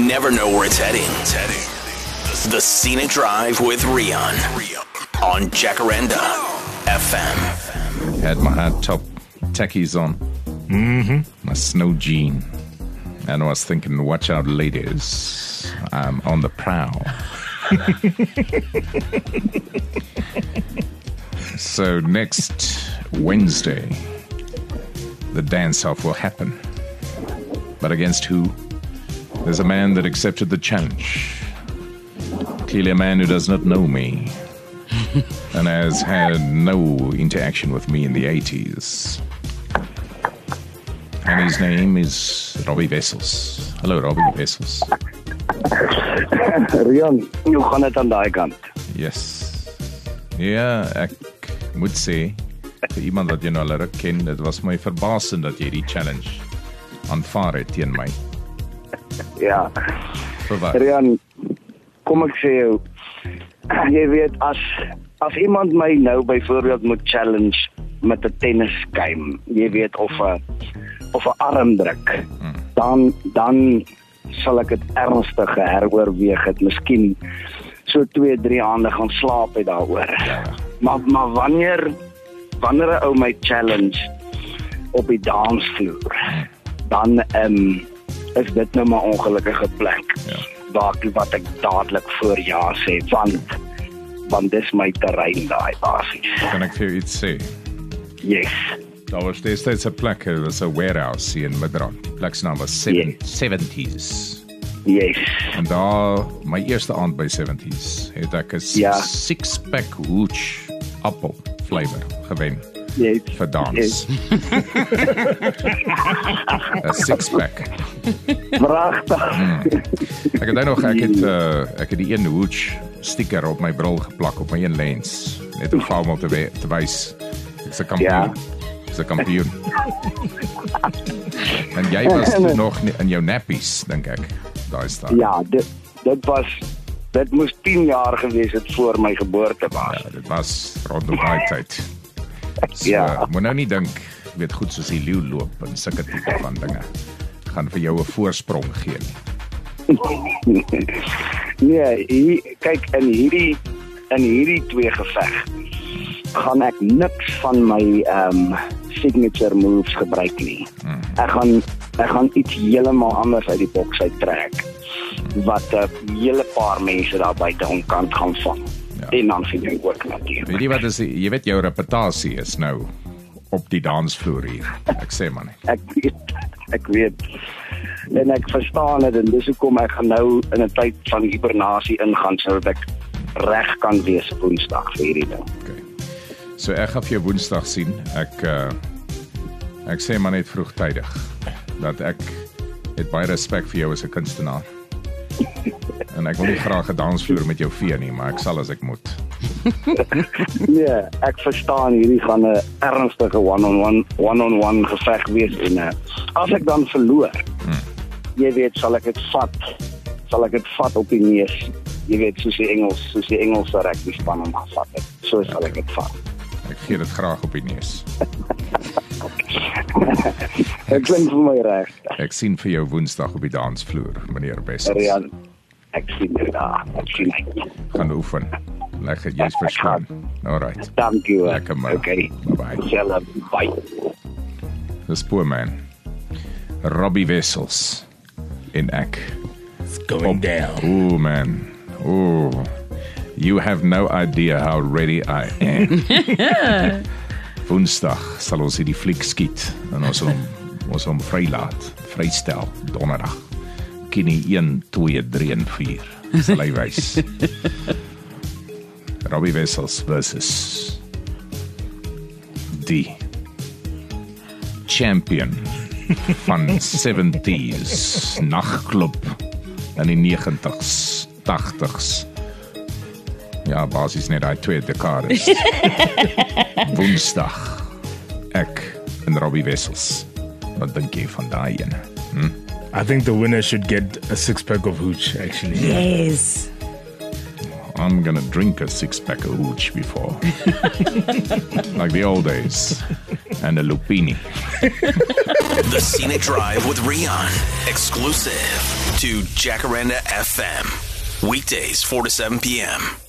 never know where it's heading. The Scenic Drive with Rian on Jacaranda FM. Had my hard top tackies on. My snow jean. And I was thinking, watch out, ladies. I'm on the prowl. So next Wednesday, the dance-off will happen. But against who? There's a man that accepted the challenge. Clearly a man who does not know me and has had no interaction with me in the 80s. And his name is Robbie Wessels. Hello, Robbie Wessels. Rian, hoe gaan dit aan daai kant? Yes. Ja, ek moet sê, vir iemand wat jy nou al ruk ken, dit was my verbasend dat jy die challenge aanvaar het teen my. Ja. Vir wat? Rian, kom ek sê jou, jy weet, as iemand my nou byvoorbeeld moet challenge met 'n tennisskuim, jy weet, of 'n armdruk, dan sal ek dit ernstig heroorweeg het, miskien so 2-3 aande gaan slaap het daaroor. Ja. Maar wanneer 'n ou my challenge op die dansvloer, dan is dit nou maar ongelukkige plek. Ja. Wat ek dadelik voor ja sê, want dis my terrein daai basies. Kan ek vir jou iets sê? Yes. Daar was destyds 'n plek, dit was 'n warehouse hier in Midrand. Die plek se naam was 70s. Yes. En daar, my eerste aand by 70s, het ek 'n Ja. 6-pack hooch appel flavor gewen Yes. vir dans. 'n 6-pack. Pragtig. Ek het nog ek het die een hooch sticker op my bril geplak op my een lens, net om almal te wys ek's 'n kampioen. Ja. Ek's 'n kampioen. En jy was toe nog in jou nappies, dink ek, daai staan. Ja, dit moes 10 jaar gewees het voor my geboorte was. Ja, dit was rondom daai tyd. So, Ja. moet nou nie dink, jy weet, goed soos die leeu loop en sulke tipe van dinge gaan vir jou 'n voorsprong gee nie. Nee, kyk, in hierdie twee geveg gaan ek niks van my signature moves gebruik nie. Ek gaan iets heeltemal anders uit die boks uittrek wat 'n hele paar mense daar buite omkant gaan vang. Ja. En dan sien ek ook natuurlik. Weet jy wat is, jy weet jou reputasie is nou op die dansvloer hier. Ek sê maar net. Ek weet. En ek verstaan dit en dis hoekom ek gaan nou in 'n tyd van hibernasie ingaan sodat ek reg kan wees Woensdag vir hierdie ding. Okay. So ek gaan vir jou Woensdag sien. Ek sê maar net vroegtydig dat ek het baie respek vir jou as 'n kunstenaar. En ek wil nie graag 'n dansvloer met jou vee nie, maar ek sal as ek moet. Nee, ek verstaan hierdie gaan 'n ernstige one-on-one geveg wees en as ek dan verloor, jy weet, sal ek dit vat op die neus. Jy weet, soos die Engelse rugby span hom gevat het. So sal ek dit vat. Ek gee dit graag op die neus. Dit klink vir my reg. Ek sien vir jou Woensdag op die dansvloer, meneer Wessels. Rian, ek sien jou daar. Ek sien uit. Gaan oefen. Lekker, jy's verskoon. Alright. Dankie hoor. Lekker man. Okay. Bye-bye. Self, bye. Dis poor man. Robbie Wessels en ek. It's going down. Ooh man. Ooh. You have no idea how ready I am. Woensdag sal ons hierdie fliek skiet en ons hom vrystel donderdag. Kini 1, 2, 3 en 4 sal hy wys. Robbie Wessels versus die champion van 70s nagklub in die 90s, 80s. Ja, basies net daai 2 dekades. Woensdag, ek en Robbie Wessels. Wat dink jy van daai ene? I think the winner should get a 6-pack of hooch, actually. Yes. I'm gonna drink a 6-pack of hooch before. Like the old days. And a lupini. The Scenic Drive with Rian. Exclusive. to Jacaranda FM. Weekdays, 4 to 7 p.m.